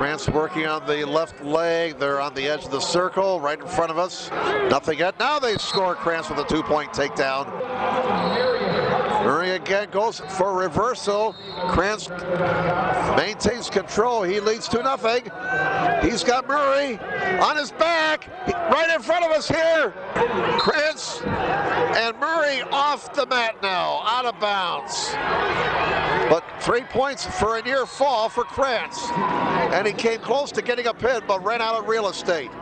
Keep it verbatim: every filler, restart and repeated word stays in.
Krantz working on the left leg. They're on the edge of the circle, right in front of us. Nothing yet. Now they score. Krantz with a two-point takedown. Murray again goes for reversal. Krantz maintains control. He leads two nothing. He's got Murray on his back, right in front of us here. Krantz and Murray off the mat now, out of bounds. But three points for a near fall for Krantz. And he came close to getting a pin, but ran out of real estate.